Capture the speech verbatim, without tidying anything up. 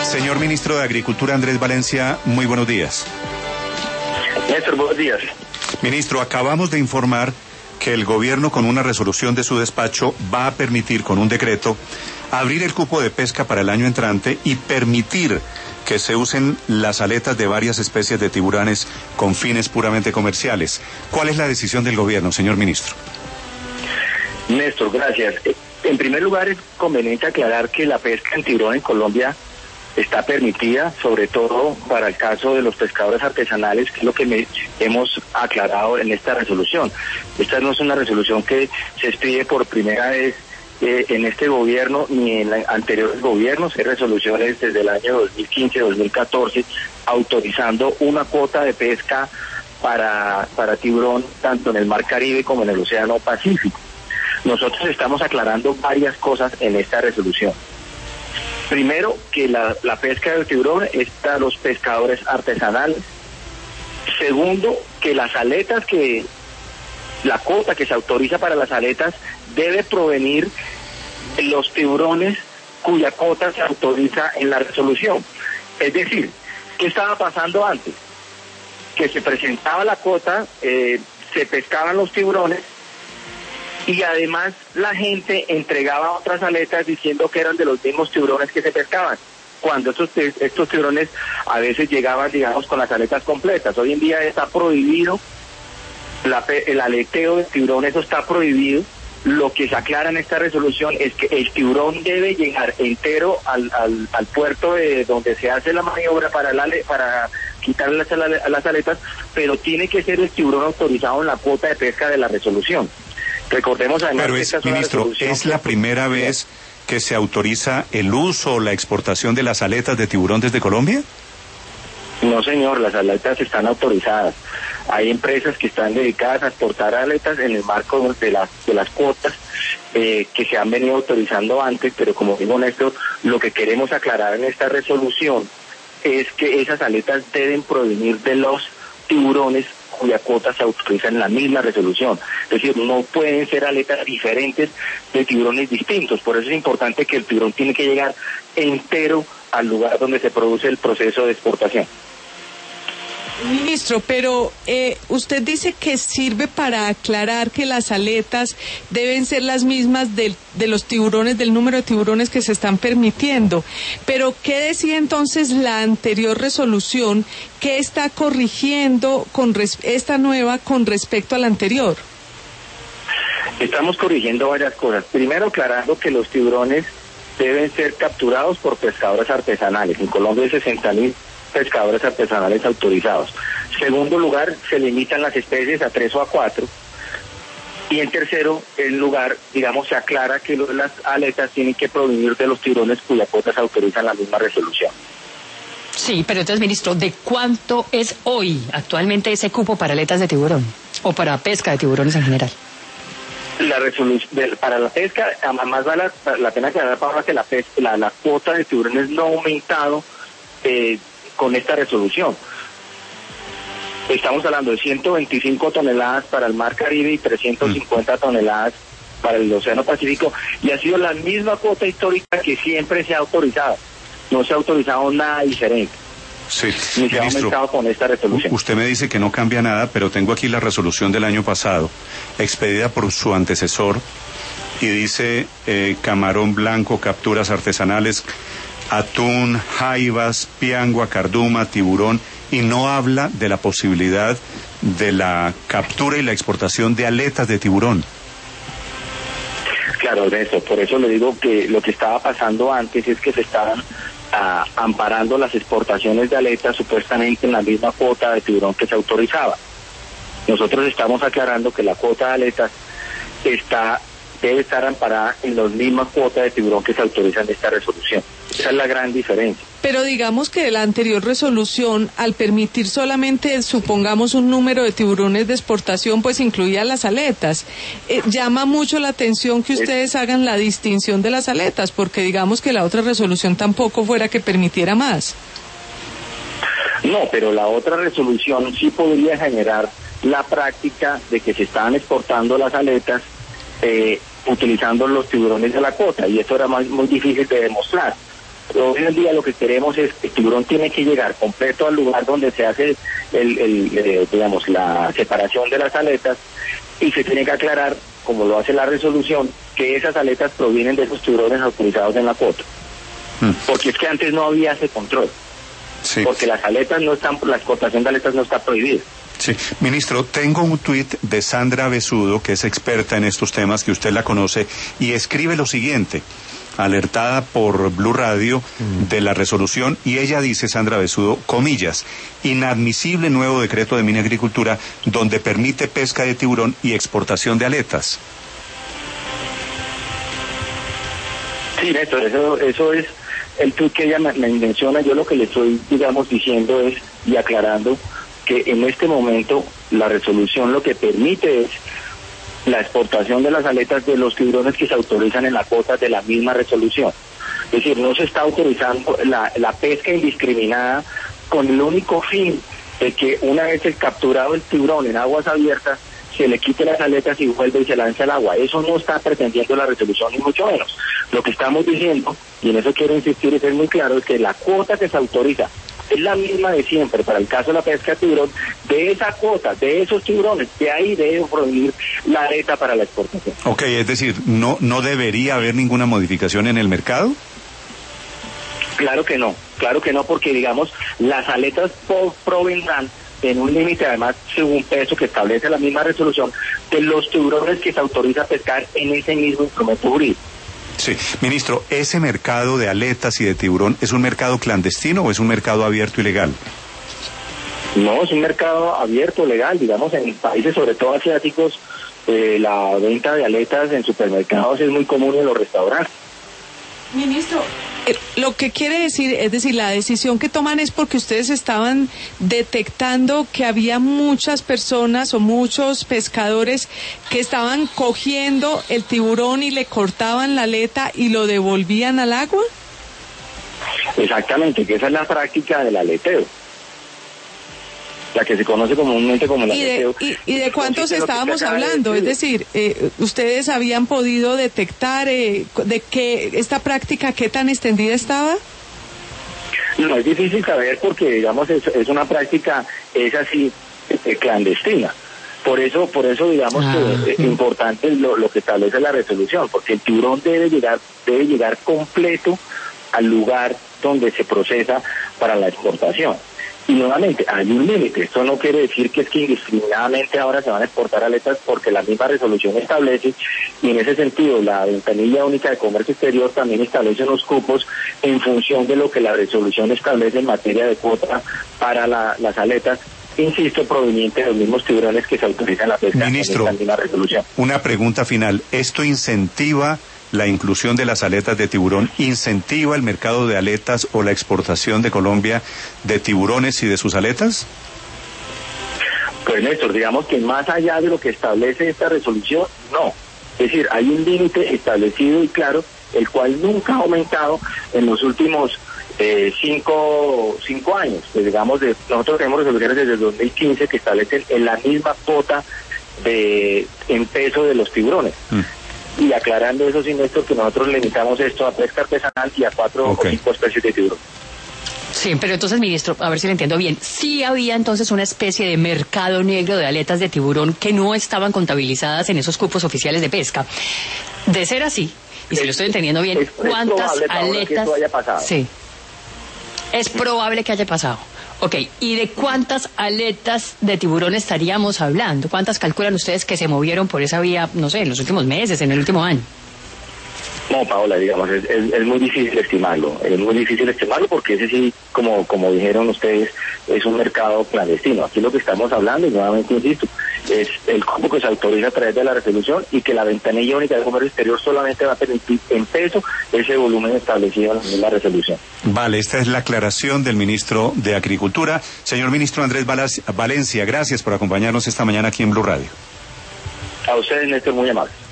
Señor Ministro de Agricultura Andrés Valencia, muy buenos días. Néstor, buenos días. Ministro, acabamos de informar que el gobierno, con una resolución de su despacho, va a permitir, con un decreto, abrir el cupo de pesca para el año entrante y permitir que se usen las aletas de varias especies de tiburones con fines puramente comerciales. ¿Cuál es la decisión del gobierno, señor ministro? Néstor, gracias. En primer lugar, es conveniente aclarar que la pesca en tiburón en Colombia está permitida, sobre todo para el caso de los pescadores artesanales, que es lo que me, hemos aclarado en esta resolución. Esta no es una resolución que se expide por primera vez eh, en este gobierno ni en la, anteriores gobiernos. Hay resoluciones desde el año dos mil quince, dos mil catorce, autorizando una cuota de pesca para, para tiburón tanto en el Mar Caribe como en el Océano Pacífico. Nosotros estamos aclarando varias cosas en esta resolución. Primero, que la, la pesca del tiburón es para los pescadores artesanales. Segundo, que las aletas que, la cuota que se autoriza para las aletas debe provenir de los tiburones cuya cuota se autoriza en la resolución. Es decir, ¿qué estaba pasando antes? Que se presentaba la cuota, eh, se pescaban los tiburones, y además la gente entregaba otras aletas diciendo que eran de los mismos tiburones que se pescaban, cuando estos, estos tiburones a veces llegaban, digamos, con las aletas completas. Hoy en día está prohibido la, el aleteo de tiburón, eso está prohibido. Lo que se aclara en esta resolución es que el tiburón debe llegar entero al, al, al puerto de donde se hace la maniobra para, la, para quitar las, las aletas, pero tiene que ser el tiburón autorizado en la cuota de pesca de la resolución. Recordemos además Pero que es, esta es ministro, ¿es la primera vez que se autoriza el uso o la exportación de las aletas de tiburón desde Colombia? No, señor, las aletas están autorizadas. Hay empresas que están dedicadas a exportar aletas en el marco de las de las cuotas eh, que se han venido autorizando antes, pero como digo, Néstor, lo que queremos aclarar en esta resolución es que esas aletas deben provenir de los tiburones cuya cuota se autoriza en la misma resolución. Es decir, no pueden ser aletas diferentes de tiburones distintos. Por eso es importante que el tiburón tiene que llegar entero al lugar donde se produce el proceso de exportación. Ministro, pero eh, usted dice que sirve para aclarar que las aletas deben ser las mismas de, de los tiburones, del número de tiburones que se están permitiendo. Pero, ¿qué decía entonces la anterior resolución? ¿Qué está corrigiendo con res, esta nueva con respecto a la anterior? Estamos corrigiendo varias cosas. Primero, aclarando que los tiburones deben ser capturados por pescadores artesanales. En Colombia hay sesenta mil pescadores artesanales autorizados. Segundo lugar, se limitan las especies a tres o a cuatro. Y en tercero, el lugar, digamos, se aclara que las aletas tienen que provenir de los tiburones cuya cuota se autoriza en la misma resolución. Sí, pero entonces, ministro, ¿de cuánto es hoy actualmente ese cupo para aletas de tiburón? O para pesca de tiburones en general. La resolución para la pesca, además vale la, la pena aclarar, Paula, que la, pesca, la, la cuota de tiburones no ha aumentado eh, con esta resolución. Estamos hablando de ciento veinticinco toneladas para el Mar Caribe y trescientas cincuenta toneladas para el Océano Pacífico, y ha sido la misma cuota histórica que siempre se ha autorizado. No se ha autorizado nada diferente. Sí, ni se ha aumentado con esta resolución. Usted me dice que no cambia nada, pero tengo aquí la resolución del año pasado, expedida por su antecesor, y dice eh, camarón blanco, capturas artesanales, atún, jaivas, piangua, carduma, tiburón, y no habla de la posibilidad de la captura y la exportación de aletas de tiburón. Claro, Ernesto, por eso le digo que lo que estaba pasando antes es que se estaban uh, amparando las exportaciones de aletas supuestamente en la misma cuota de tiburón que se autorizaba. Nosotros estamos aclarando que la cuota de aletas está debe estar amparada en las mismas cuotas de tiburón que se autorizan en esta resolución. Esa es la gran diferencia. Pero digamos que la anterior resolución, al permitir solamente, supongamos, un número de tiburones de exportación, pues incluía las aletas. Eh, llama mucho la atención que ustedes hagan la distinción de las aletas, porque digamos que la otra resolución tampoco fuera que permitiera más. No, pero la otra resolución sí podría generar la práctica de que se estaban exportando las aletas eh, utilizando los tiburones de la cuota, y eso era más, muy difícil de demostrar. Hoy en día lo que queremos es que el tiburón tiene que llegar completo al lugar donde se hace el, el eh, digamos, la separación de las aletas, y se tiene que aclarar, como lo hace la resolución, que esas aletas provienen de esos tiburones autorizados en la cuota. Mm. Porque es que antes no había ese control. Sí. Porque las aletas no están, la exportación de aletas no está prohibida. Sí, ministro, tengo un tuit de Sandra Besudo, que es experta en estos temas, que usted la conoce, y escribe lo siguiente, alertada por Blue Radio de la resolución, y ella dice, Sandra Besudo, comillas, inadmisible nuevo decreto de Mina Agricultura donde permite pesca de tiburón y exportación de aletas. Sí, Néstor, eso, eso es el tuit que ella me, me menciona. Yo lo que le estoy, digamos, diciendo es, y aclarando, que en este momento la resolución lo que permite es la exportación de las aletas de los tiburones que se autorizan en la cuota de la misma resolución. Es decir, no se está autorizando la, la pesca indiscriminada con el único fin de que una vez capturado el tiburón en aguas abiertas, se le quite las aletas y vuelve y se lance al agua. Eso no está pretendiendo la resolución, ni mucho menos. Lo que estamos diciendo, y en eso quiero insistir y ser muy claro, es que la cuota que se autoriza es la misma de siempre para el caso de la pesca de tiburón. De esa cuota, de esos tiburones, de ahí debe provenir la aleta para la exportación. Ok, es decir, ¿no, no debería haber ninguna modificación en el mercado? Claro que no, claro que no, porque digamos, las aletas provendrán en un límite, además, según peso que establece la misma resolución, de los tiburones que se autoriza a pescar en ese mismo instrumento jurídico. Sí, ministro, ¿ese mercado de aletas y de tiburón es un mercado clandestino o es un mercado abierto y legal? No, es un mercado abierto, legal, digamos, en países sobre todo asiáticos, eh, la venta de aletas en supermercados es muy común en los restaurantes. Ministro, eh, lo que quiere decir, es decir, la decisión que toman es porque ustedes estaban detectando que había muchas personas o muchos pescadores que estaban cogiendo el tiburón y le cortaban la aleta y lo devolvían al agua. Exactamente, que esa es la práctica del aleteo, la que se conoce comúnmente como el aleteo. ¿Y de, y, y de cuántos estábamos hablando? Es decir, eh, ¿ustedes habían podido detectar eh, de qué esta práctica, qué tan extendida estaba? No, es difícil saber porque, digamos, es, es una práctica, es así, eh, clandestina. Por eso, por eso digamos ah, que es sí. importante lo, lo que establece la resolución, porque el tiburón debe llegar, debe llegar completo al lugar donde se procesa para la exportación. Y nuevamente, hay un límite. Esto no quiere decir que es que indiscriminadamente ahora se van a exportar aletas, porque la misma resolución establece, y en ese sentido la Ventanilla Única de Comercio Exterior también establece unos cupos en función de lo que la resolución establece en materia de cuota para la, las aletas, insisto, proveniente de los mismos tiburones que se autorizan la pesca. Ministro, en la resolución. Una pregunta final. ¿Esto incentiva la inclusión de las aletas de tiburón, incentiva el mercado de aletas o la exportación de Colombia de tiburones y de sus aletas? Pues Néstor, digamos que más allá de lo que establece esta resolución, no. Es decir, hay un límite establecido y claro, el cual nunca ha aumentado en los últimos eh, cinco, cinco años. Pues digamos, de, nosotros tenemos resoluciones desde el dos mil quince que establecen en la misma cuota de en peso de los tiburones. Mm. Y aclarando eso, sí, Néstor, que nosotros limitamos esto a pesca artesanal y a cuatro okay. o cinco especies de tiburón. Sí, pero entonces, ministro, a ver si lo entiendo bien, sí había entonces una especie de mercado negro de aletas de tiburón que no estaban contabilizadas en esos cupos oficiales de pesca. De ser así, y si es, lo estoy entendiendo bien, es, ¿cuántas es aletas? Que esto haya pasado. Sí, es probable que haya pasado. Ok, ¿y de cuántas aletas de tiburón estaríamos hablando? ¿Cuántas calculan ustedes que se movieron por esa vía, no sé, en los últimos meses, en el último año? No, Paola, digamos, es, es, es muy difícil estimarlo, es muy difícil estimarlo porque ese sí, como como dijeron ustedes, es un mercado clandestino. Aquí lo que estamos hablando, y nuevamente insisto, es el cupo que se autoriza a través de la resolución y que la Ventanilla Única de Comercio Exterior solamente va a permitir en peso ese volumen establecido en la resolución. Vale, esta es la aclaración del ministro de Agricultura. Señor ministro Andrés Valencia, gracias por acompañarnos esta mañana aquí en Blue Radio. A ustedes, Néstor, muy amable.